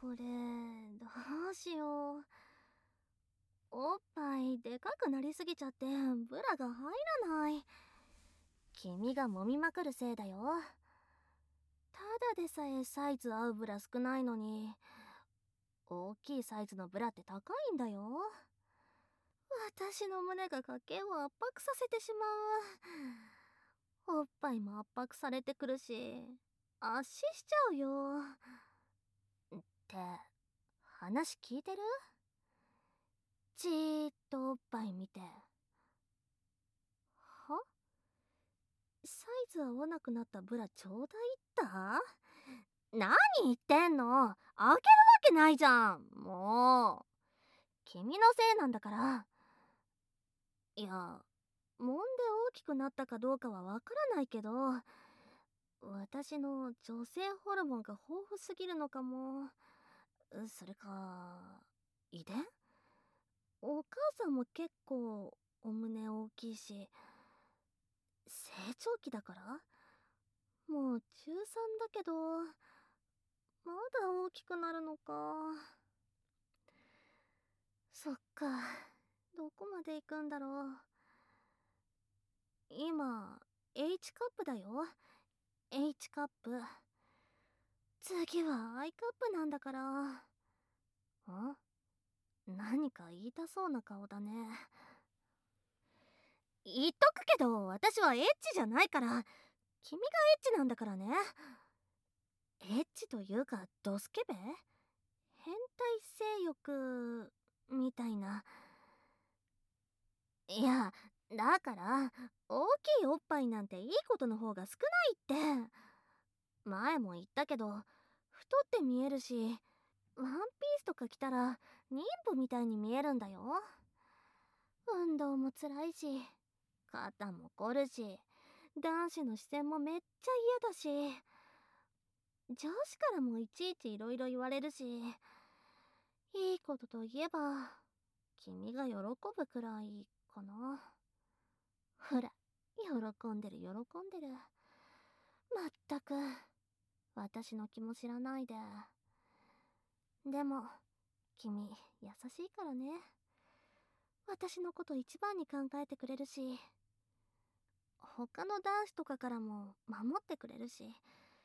これ、どうしよう。おっぱいでかくなりすぎちゃってブラが入らない。君が揉みまくるせいだよ。ただでさえサイズ合うブラ少ないのに、大きいサイズのブラって高いんだよ。私の胸が家計を圧迫させてしまう。おっぱいも圧迫されてくるし、圧死しちゃうよ。って話聞いてる？じーっとおっぱい見て。は？サイズ合わなくなったブラちょうだいった何言ってんの？あげるわけないじゃん。もう君のせいなんだから。いや、揉んで大きくなったかどうかはわからないけど、私の女性ホルモンが豊富すぎるのかも。それか、遺伝？お母さんも結構お胸大きいし、成長期だから？もう中3だけど、まだ大きくなるのか。そっか、どこまで行くんだろう。今 H カップだよ。 H カップ。次は I カップなんだから。何か言いたそうな顔だね。言っとくけど、私はエッチじゃないから。君がエッチなんだからね。エッチというかドスケベ？変態性欲みたいな。いや、だから大きいおっぱいなんていいことの方が少ないって。前も言ったけど、太って見えるし、ワンピースとか着たら妊婦みたいに見えるんだよ。運動も辛いし、肩も凝るし、男子の視線もめっちゃ嫌だし、上司からもいちいちいろいろ言われるし、いいことといえば君が喜ぶくらいかな。ほら、喜んでる喜んでる。まったく私の気も知らないで。でも君優しいからね。私のこと一番に考えてくれるし、他の男子とかからも守ってくれるし、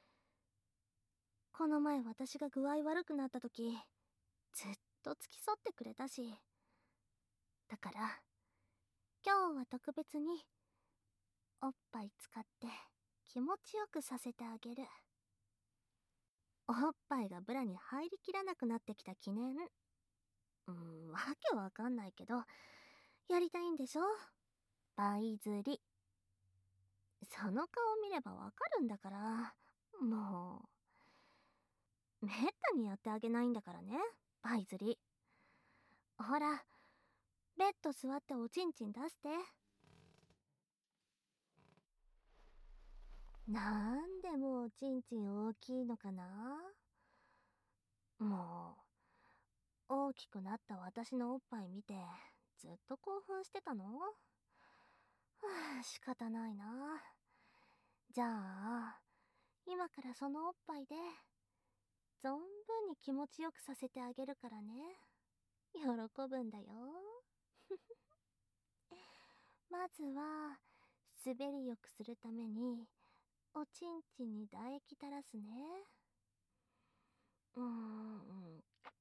この前私が具合悪くなった時ずっと付き添ってくれたし。だから今日は特別におっぱい使って気持ちよくさせてあげる。おっぱいがブラに入りきらなくなってきた記念。わけわかんないけど、やりたいんでしょ？パイ釣り。その顔見ればわかるんだから。もうめったにやってあげないんだからね、パイ釣り。ほら、ベッド座っておちんちん出して。なんでもおちんちん大きいのかな。もう大きくなった私のおっぱい見てずっと興奮してたの？仕方ないな。じゃあ今からそのおっぱいで存分に気持ちよくさせてあげるからね。喜ぶんだよ。まずは滑りよくするためにおちんちんに唾液垂らすね。うーん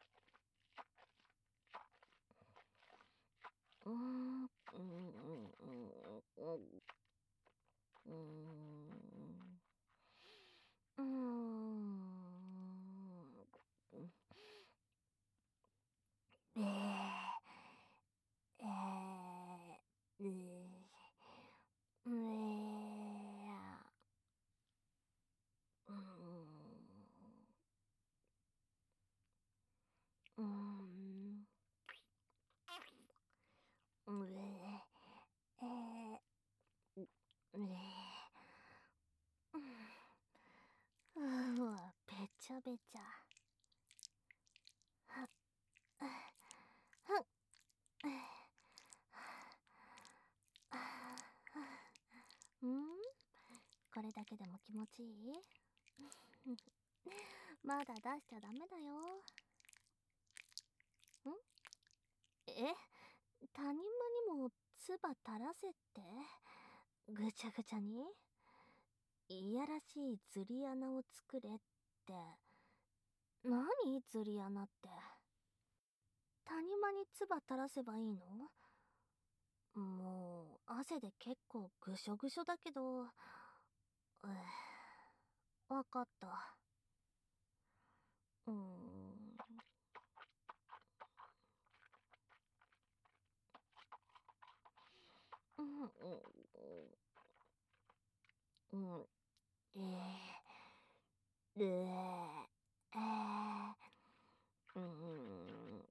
うーんうーんうーんうーんうーんえー、えー、えうーん、うーん、うえ、えー、うわ、べちゃべちゃ。はっ、はっ、これだけでも気持ちいい？まだ出しちゃダメだよ。 谷間にも唾垂らせって、ぐちゃぐちゃにいやらしい釣り穴を作れって。何釣り穴って。谷間に唾垂らせばいいの？もう汗で結構ぐしょぐしょだけど、わかった。うーん。うん、うん、うん、えー、えー、うーん、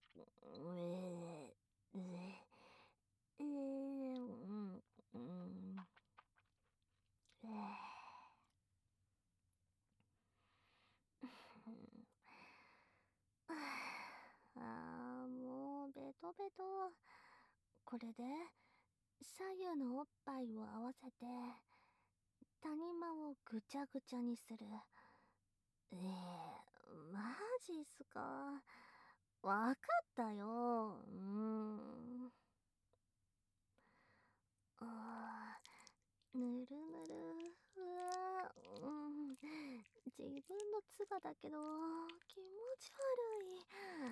うん、もうベトベト。これで左右のおっぱいを合わせて谷間をぐちゃぐちゃにする。マジっすか。わかったよ。ぬるぬる。自分の唾だけど気持ち悪い。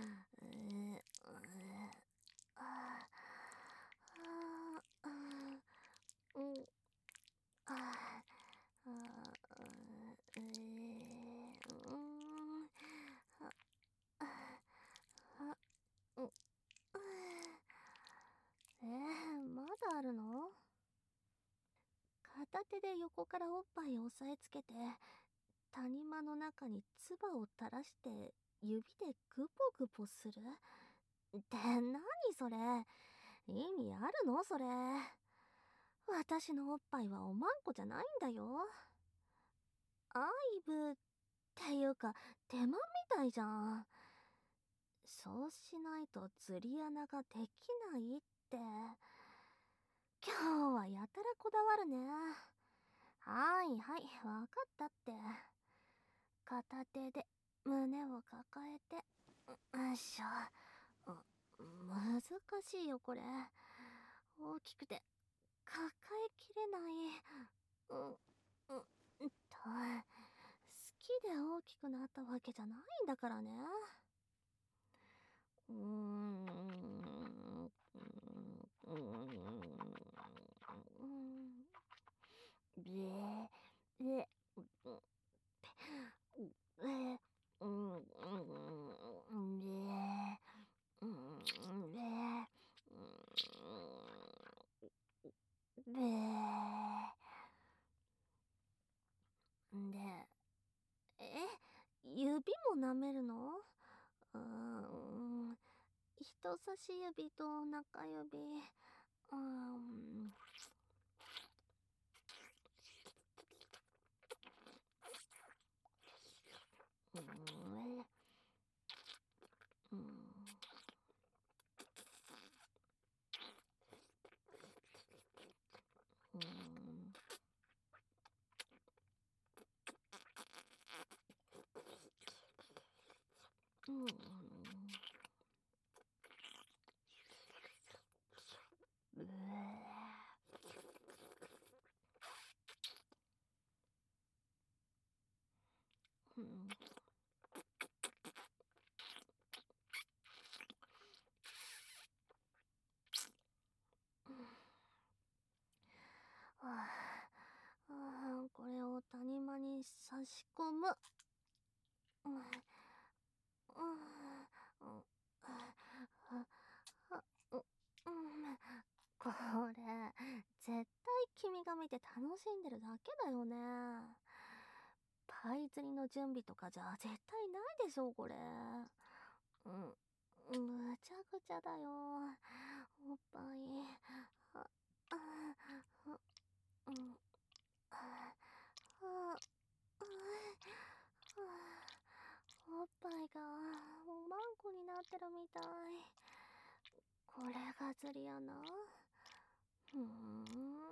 ああうん、ああうん、ああうん、まだあるの？片手で横からおっぱいを押さえつけて谷間の中に唾を垂らして指でグポグポするって何それ？意味あるのそれ？私のおっぱいはおまんこじゃないんだよ。アイブっていうか手間みたいじゃん。そうしないと釣り穴ができないって。今日はやたらこだわるね。はいはい、わかったって。片手で胸を抱えて、よいしょ。難しいよこれ。大きくて抱えきれない。好きで大きくなったわけじゃないんだからね。うーん。で、指も舐めるの？うーん、人差し指と中指。うん、うん、うん、うん、うん。これを谷間に差し込む。うん、うん、これ絶対君が見て楽しんでるだけだよね。パイ釣りの準備とかじゃ絶対ないでしょこれ。ぐちゃぐちゃだよおっぱい。ああうんあおっぱいがおまんこになってるみたい。これが釣り穴？ふーん。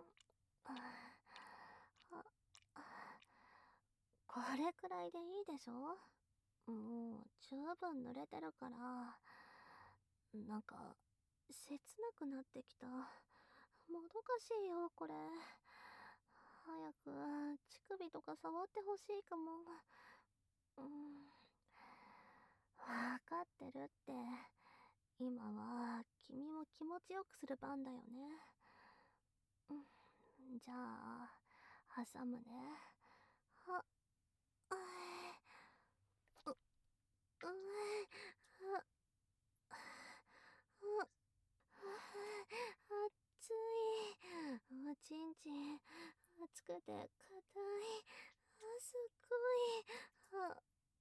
これくらいでいいでしょ？もう十分濡れてるから。なんか切なくなってきた。もどかしいよ、これ。早く、乳首とか触ってほしいかも。うん。わかってるって。今は、君も気持ちよくする番だよね。うん。じゃあ、挟むね。は、うう、う、う、熱い。おちんちん、熱くて硬い。すっごい。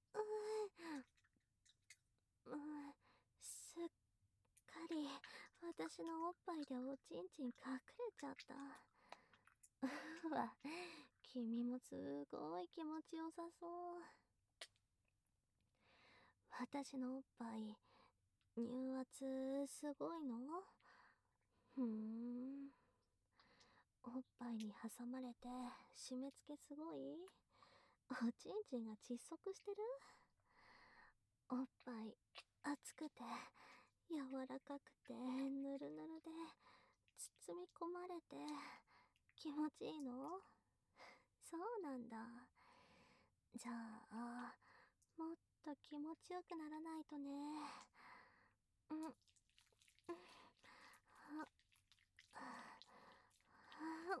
すっかり私のおっぱいでおちんちん隠れちゃった。うわ、君もすごい気持ちよさそう。私のおっぱい、乳圧すごいの？ふーん。おっぱいに挟まれて締め付けすごい？おちんちんが窒息してる？おっぱい熱くて柔らかくてぬるぬるで包み込まれて気持ちいいの？そうなんだ。じゃあ、もっと気持ちよくならないとね。うん、うん、は、は、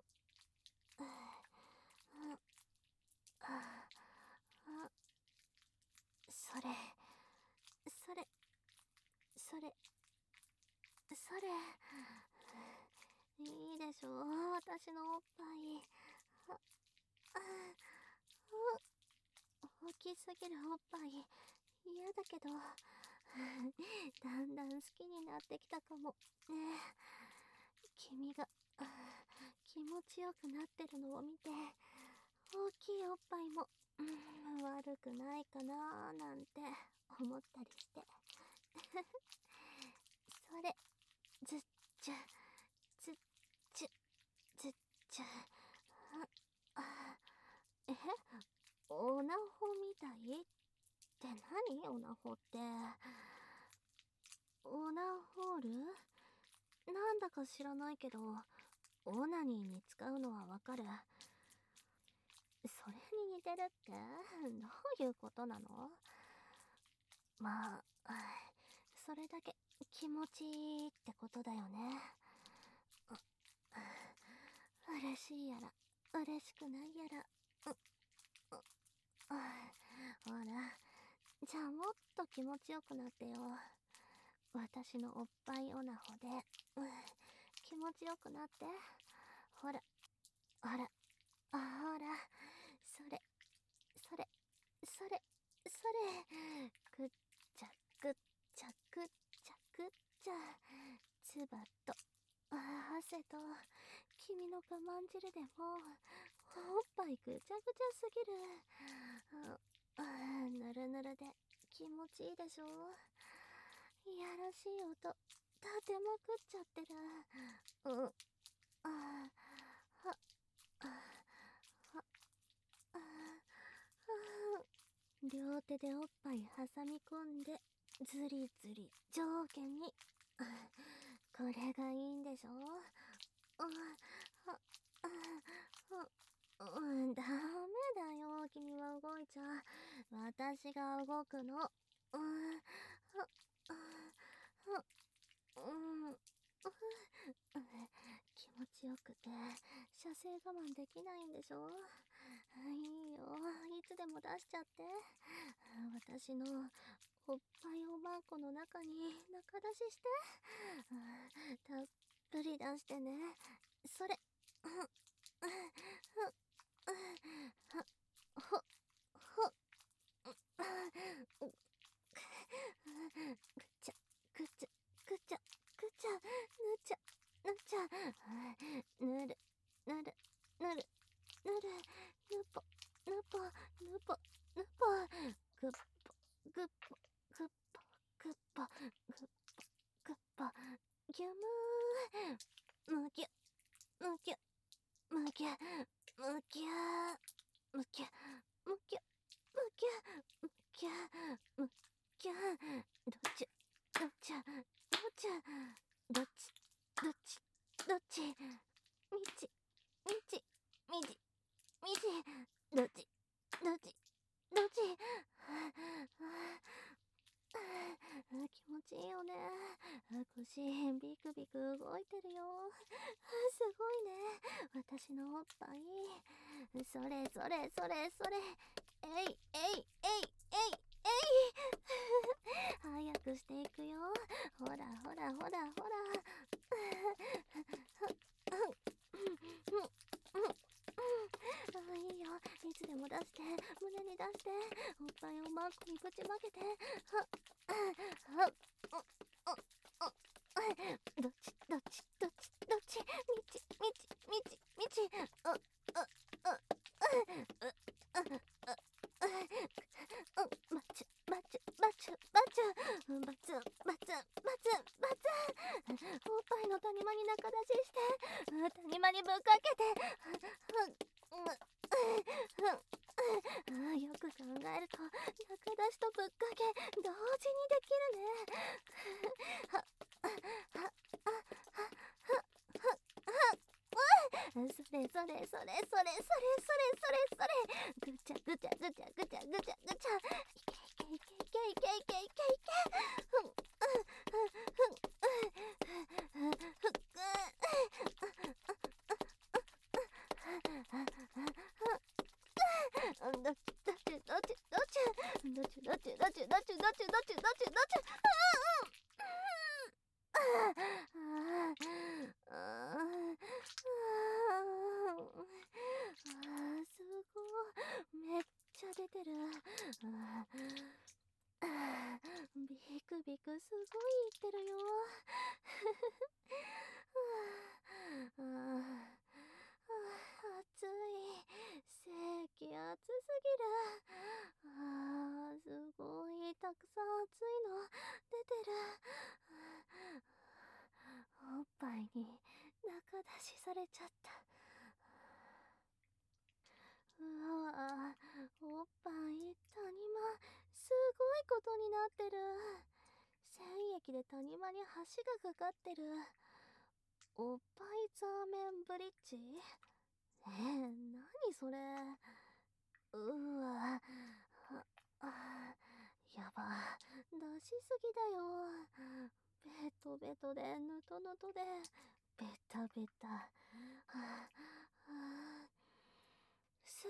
それ、それ、それ、それ、いいでしょ私のおっぱい。あ、あ、大きすぎるおっぱい、嫌だけど、だんだん好きになってきたかも。ねえ、君が、気持ちよくなってるのを見て、大きいおっぱいも、悪くないかなーなんて思ったりして。それ、ずっちゅ、ずっちゅ、ずっちゅ。あ、え、オナホみたいって何？オナホって。オナホール？なんだか知らないけど、オナニーに使うのはわかる。それに似てるってどういうことなの？まあ、それだけ気持ちいいってことだよね。嬉しいやら、嬉しくないやら。ほら、じゃあもっと気持ちよくなってよ。私のおっぱいオナホで、気持ちよくなって。ほら、ほら、ほら、それ、それ、それ、それ。くっちゃ、くっちゃ、くっちゃ、くっちゃ。つばと、汗と、君の我慢汁でも、おっぱいぐちゃぐちゃすぎる。ぬるぬるで気持ちいいでしょ？いやらしい音、立てまくっちゃってる。うん。あは、あは、あ両手でおっぱい挟み込んで、ずりずり上下に。これがいいんでしょ？ダメだよ、君は動いちゃ。私が動くの。気持ちよくて、射精我慢できないんでしょ？いいよ、いつでも出しちゃって。私のおっぱいおまんこの中に中出しして。たっぷり出してね。それ。ほ、ほ、ぐちゃ、ぐちゃ、ぐちゃ、ぐちゃ、ぬちゃ、ぬちゃ。ぬる、ぬる、ぬる、ぬる、ぬぽ、ぬぽ、ぬぽ、ぬぽ。ぐっぽ、ぐっぽ、ぐっぽ、ぐっぽ、ぐっぽ、ぐっぽ。ぎゅむー。むぎゅ、むぎゅ、むぎゅ、むぎゅ、むぎゅ、むぎゅ、むぎゅ、むぎゅ、むぎゅ。どっちゃ、どっちゃ、どっちゃ。 どっちどっちどっちみちみちみじみじどっちどっちどっち気持ちいいよね。腰ビクビク動いてるよ。すごいね、私のおっぱい。それそれそれそれ。えいえいえいえいえい。早くしていくよ。ほらほらほらほら。いいよ、いつでも出して、胸に出して、おっぱいをマッコにぶちまけて。どっちどっちどっちどっちみちみちみちみちバチュバチュバチュバチュバツンバツンバツンバツン。おっぱいの谷間に中出しして、谷間にぶっかけて。よく考えると中出しとぶっかけ同時にできるね。それそれそれそれそれそれそれそれ。ぐちゃぐちゃぐちゃぐちゃぐちゃぐちゃ。いけいけいけいけいけいけいけいけ。どっちどっちどっちどっちどっちどっちどっちどっちどっちどっちどっちどっちどっち。すごい、めっちゃ出てる。ビクビクすごい言ってるよ。暑い。世紀暑すぎる。すごいたくさん暑いの出てる。おっぱいに中出しされちゃった。うわ、おっぱい谷間すごいことになってる。染液で谷間に橋がかかってる。おっぱいザーメンブリッジ。何それ。うわ、やば、出しすぎだよ。ベトベトでぬとぬとでベタベタ。すご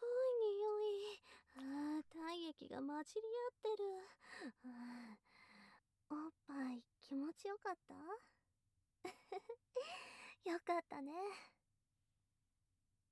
い匂い。体液が混じり合ってる。おっぱい気持ちよかった？よかったね。